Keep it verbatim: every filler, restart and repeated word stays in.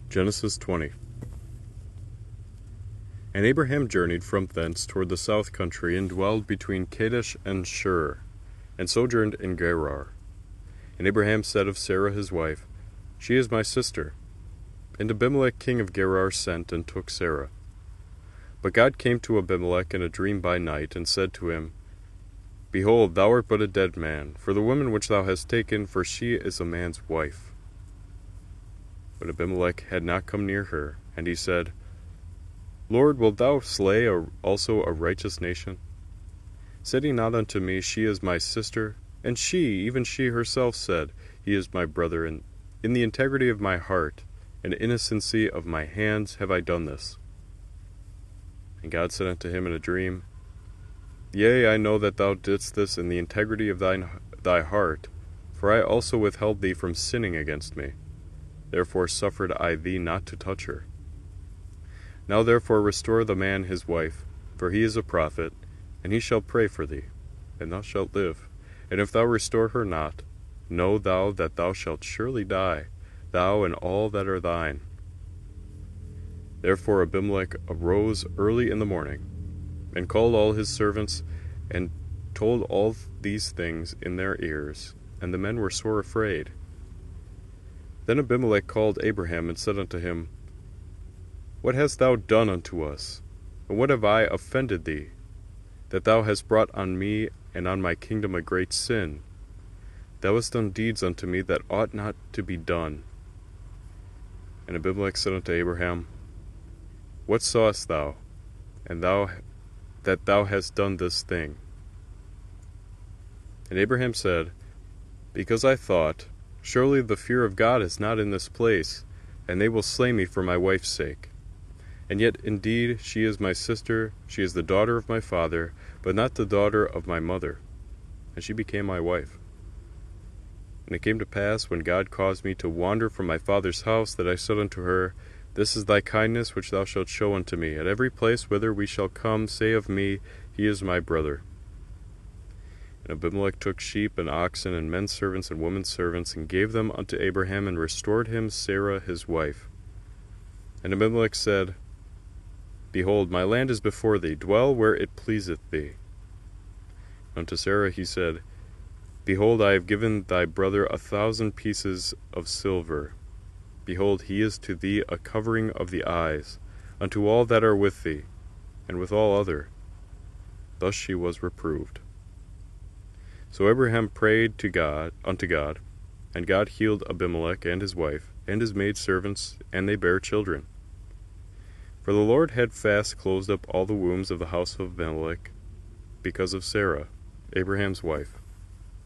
Genesis twenty. And Abraham journeyed from thence toward the south country, and dwelled between Kadesh and Shur, and sojourned in Gerar. And Abraham said of Sarah his wife, She is my sister. And Abimelech king of Gerar sent, and took Sarah. But God came to Abimelech in a dream by night, and said to him, Behold, thou art but a dead man, for the woman which thou hast taken, for she is a man's wife. But Abimelech had not come near her, and he said, Lord, wilt thou slay a, also a righteous nation? Said he not unto me, She is my sister? And she, even she herself, said, He is my brother, and in the integrity of my heart and innocency of my hands have I done this. And God said unto him in a dream, Yea, I know that thou didst this in the integrity of thine, thy heart, for I also withheld thee from sinning against me. Therefore suffered I thee not to touch her. Now therefore restore the man his wife, for he is a prophet, and he shall pray for thee, and thou shalt live. And if thou restore her not, know thou that thou shalt surely die, thou and all that are thine. Therefore Abimelech arose early in the morning, and called all his servants, and told all these things in their ears, and the men were sore afraid. Then Abimelech called Abraham, and said unto him, What hast thou done unto us? And what have I offended thee, that thou hast brought on me and on my kingdom a great sin? Thou hast done deeds unto me that ought not to be done. And Abimelech said unto Abraham, What sawest thou, and thou that thou hast done this thing? And Abraham said, Because I thought, Surely the fear of God is not in this place, and they will slay me for my wife's sake. And yet indeed she is my sister, she is the daughter of my father, but not the daughter of my mother. And she became my wife. And it came to pass, when God caused me to wander from my father's house, that I said unto her, This is thy kindness which thou shalt show unto me. At every place whither we shall come, say of me, He is my brother. And Abimelech took sheep and oxen, and men servants and women servants, and gave them unto Abraham, and restored him Sarah his wife. And Abimelech said, Behold, my land is before thee, dwell where it pleaseth thee. Unto Sarah he said, Behold, I have given thy brother a thousand pieces of silver. Behold, he is to thee a covering of the eyes, unto all that are with thee, and with all other. Thus she was reproved. So Abraham prayed to God unto God, and God healed Abimelech and his wife, and his maidservants, and they bare children. For the Lord had fast closed up all the wombs of the house of Abimelech, because of Sarah, Abraham's wife.